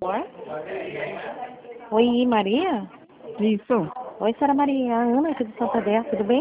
favor. Oi, Maria? Isso. Oi, senhora Maria. A Ana aqui do Santander, tudo bem?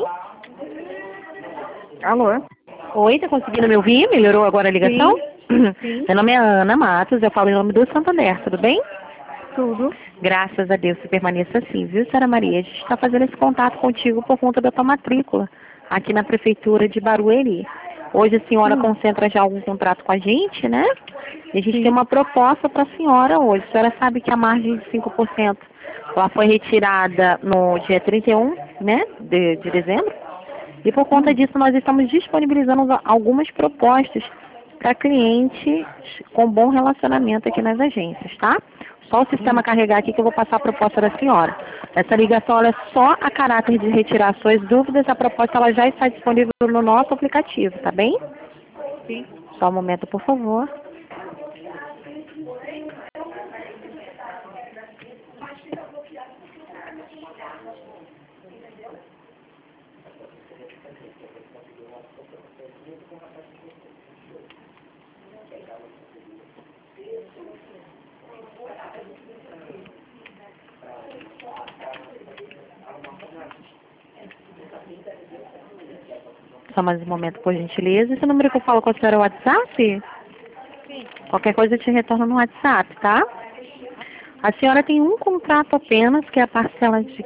Alô? Oi, tá conseguindo me ouvir? Melhorou agora a ligação? Sim. Meu nome é Ana Matos, eu falo em nome do Santander, tudo bem? Tudo. Graças a Deus, você permaneça assim, viu, senhora Maria? A gente está fazendo esse contato contigo por conta da tua matrícula aqui na Prefeitura de Barueri. Hoje a senhora concentra já algum contrato com a gente, né? E a gente tem uma proposta para a senhora hoje. A senhora sabe que a margem de 5% ela foi retirada no dia 31, né, de dezembro. E por conta disso nós estamos disponibilizando algumas propostas para clientes com bom relacionamento aqui nas agências, tá? Só o sistema carregar aqui que eu vou passar a proposta da senhora. Essa ligação ela é só a caráter de retirar suas dúvidas. A proposta ela já está disponível no nosso aplicativo, tá bem? Sim. Só um momento, por favor. Só mais um momento, por gentileza. Esse número que eu falo com a senhora é o WhatsApp? Sim. Qualquer coisa eu te retorno no WhatsApp, tá? A senhora tem um contrato apenas, que é a parcela de R$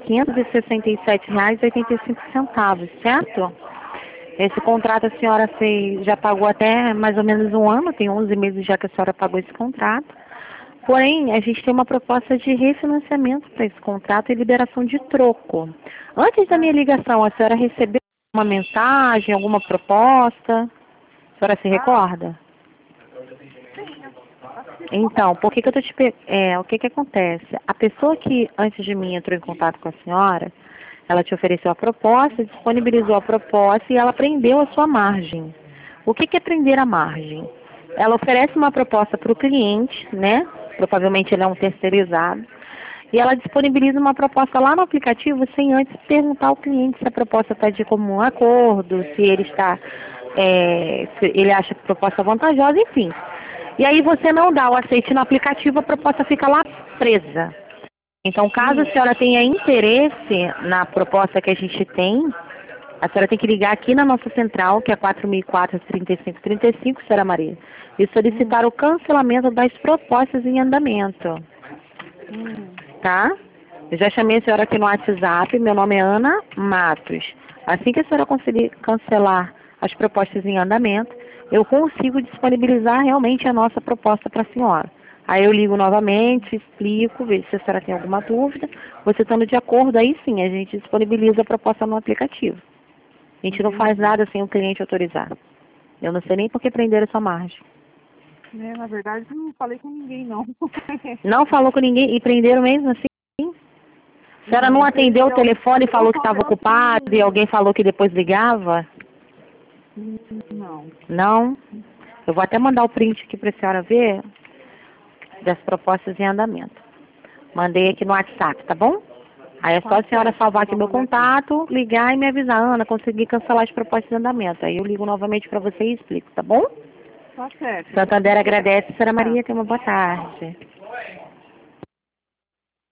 567,85, certo? Esse contrato a senhora fez, já pagou até mais ou menos um ano, tem 11 meses já que a senhora pagou esse contrato. Porém, a gente tem uma proposta de refinanciamento para esse contrato e liberação de troco. Antes da minha ligação, a senhora recebeu uma mensagem, alguma proposta? A senhora se recorda? Então, por que que eu tô o que que acontece? A pessoa que antes de mim entrou em contato com a senhora, ela te ofereceu a proposta, disponibilizou a proposta e ela prendeu a sua margem. O que que é prender a margem? Ela oferece uma proposta para o cliente, né? Provavelmente ele é um terceirizado. E ela disponibiliza uma proposta lá no aplicativo sem antes perguntar ao cliente se a proposta está de comum acordo, se ele está, se ele acha a proposta vantajosa, enfim. E aí você não dá o aceite no aplicativo, a proposta fica lá presa. Então, caso a senhora tenha interesse na proposta que a gente tem, a senhora tem que ligar aqui na nossa central, que é 4004-3535, senhora Maria, e solicitar o cancelamento das propostas em andamento. Tá? Eu já chamei a senhora aqui no WhatsApp, meu nome é Ana Matos. Assim que a senhora conseguir cancelar as propostas em andamento, eu consigo disponibilizar realmente a nossa proposta para a senhora. Aí eu ligo novamente, explico, vejo se a senhora tem alguma dúvida. Você estando de acordo, aí sim, a gente disponibiliza a proposta no aplicativo. A gente não faz nada sem o cliente autorizar. Eu não sei nem por que prenderam essa margem. Na verdade, não falei com ninguém, não. Não falou com ninguém e prenderam mesmo assim? A senhora não atendeu o telefone e falou que estava ocupado e alguém falou que depois ligava? Não. Não? Eu vou até mandar o print aqui para a senhora ver das propostas em andamento. Mandei aqui no WhatsApp, tá bom? Aí é só a senhora salvar aqui meu contato, ligar e me avisar, Ana, consegui cancelar as propostas em andamento. Aí eu ligo novamente para você e explico, tá bom? Tá certo. Santander agradece, senhora Maria, tenha uma boa tarde.